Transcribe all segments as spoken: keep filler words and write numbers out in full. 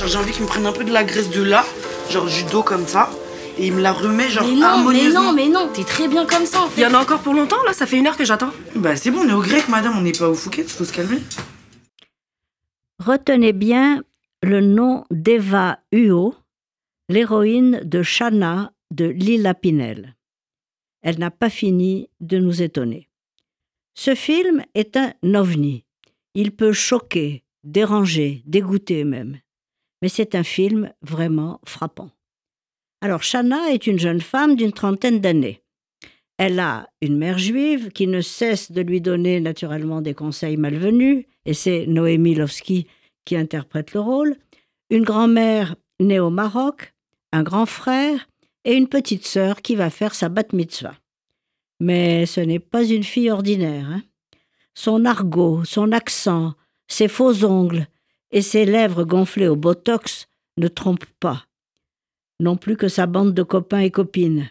Genre j'ai envie qu'il me prenne un peu de la graisse de là, genre du dos comme ça, et il me la remet genre mais non, harmonieusement. Mais non, mais non, t'es très bien comme ça en fait. Il y en a encore pour longtemps là, ça fait une heure que j'attends. Bah c'est bon, on est au grec madame, on n'est pas au Phuket, faut se calmer. Retenez bien le nom d'Eva Huo, l'héroïne de Shanna de Lila Pinel. Elle n'a pas fini de nous étonner. Ce film est un ovni. Il peut choquer, déranger, dégoûter même. Mais c'est un film vraiment frappant. Alors, Shanna est une jeune femme d'une trentaine d'années. Elle a une mère juive qui ne cesse de lui donner naturellement des conseils malvenus, et c'est Noémie Lovski qui interprète le rôle, une grand-mère née au Maroc, un grand frère et une petite sœur qui va faire sa bat mitzvah. Mais ce n'est pas une fille ordinaire. Hein. Son argot, son accent, ses faux ongles et ses lèvres gonflées au botox ne trompent pas. Non plus que sa bande de copains et copines.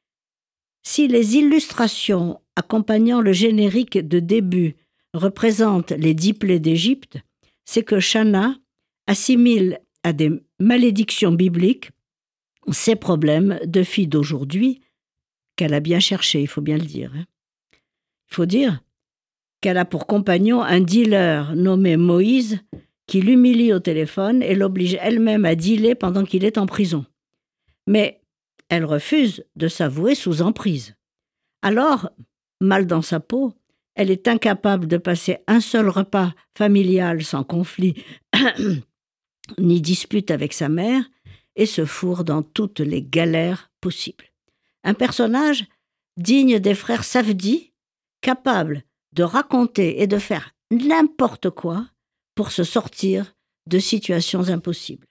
Si les illustrations accompagnant le générique de début représentent les dix plaies d'Égypte, c'est que Shanna assimile à des malédictions bibliques ces problèmes de fille d'aujourd'hui qu'elle a bien cherché, il faut bien le dire. Hein. Il faut dire qu'elle a pour compagnon un dealer nommé Moïse qui l'humilie au téléphone et l'oblige elle-même à dealer pendant qu'il est en prison. Mais elle refuse de s'avouer sous emprise. Alors, mal dans sa peau, elle est incapable de passer un seul repas familial sans conflit ni dispute avec sa mère et se fourre dans toutes les galères possibles. Un personnage digne des frères Safdie, capable de raconter et de faire n'importe quoi pour se sortir de situations impossibles.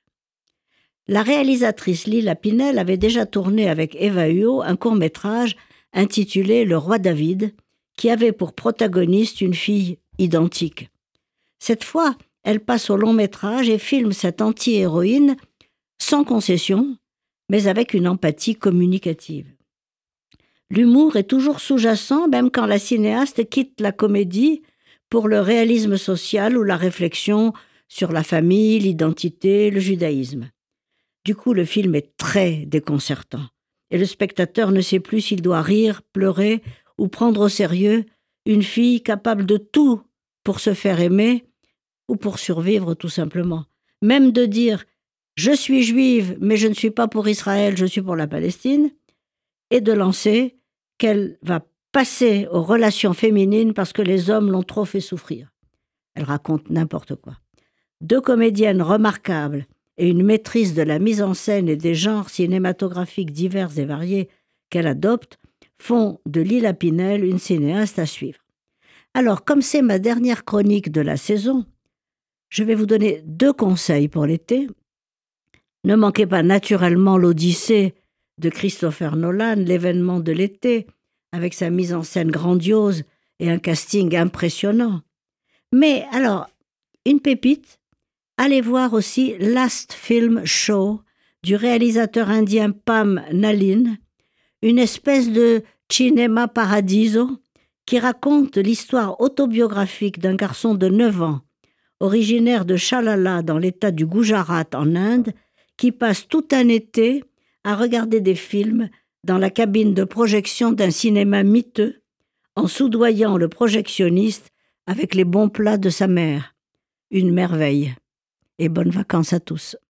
La réalisatrice Lila Pinel avait déjà tourné avec Eva Huo un court-métrage intitulé « Le roi David », qui avait pour protagoniste une fille identique. Cette fois, elle passe au long-métrage et filme cette anti-héroïne sans concession, mais avec une empathie communicative. L'humour est toujours sous-jacent, même quand la cinéaste quitte la comédie pour le réalisme social ou la réflexion sur la famille, l'identité, le judaïsme. Du coup, le film est très déconcertant. Et le spectateur ne sait plus s'il doit rire, pleurer ou prendre au sérieux une fille capable de tout pour se faire aimer ou pour survivre tout simplement. Même de dire « je suis juive, mais je ne suis pas pour Israël, je suis pour la Palestine » et de lancer qu'elle va passer aux relations féminines parce que les hommes l'ont trop fait souffrir. Elle raconte n'importe quoi. Deux comédiennes remarquables et une maîtrise de la mise en scène et des genres cinématographiques divers et variés qu'elle adopte font de Lila Pinel une cinéaste à suivre. Alors, comme c'est ma dernière chronique de la saison, je vais vous donner deux conseils pour l'été. Ne manquez pas naturellement l'Odyssée de Christopher Nolan, l'événement de l'été, avec sa mise en scène grandiose et un casting impressionnant. Mais alors, une pépite, allez voir aussi Last Film Show du réalisateur indien Pam Nalin, une espèce de Cinema Paradiso qui raconte l'histoire autobiographique d'un garçon de neuf ans, originaire de Chalala dans l'état du Gujarat en Inde, qui passe tout un été à regarder des films dans la cabine de projection d'un cinéma miteux, en soudoyant le projectionniste avec les bons plats de sa mère. Une merveille. Et bonnes vacances à tous.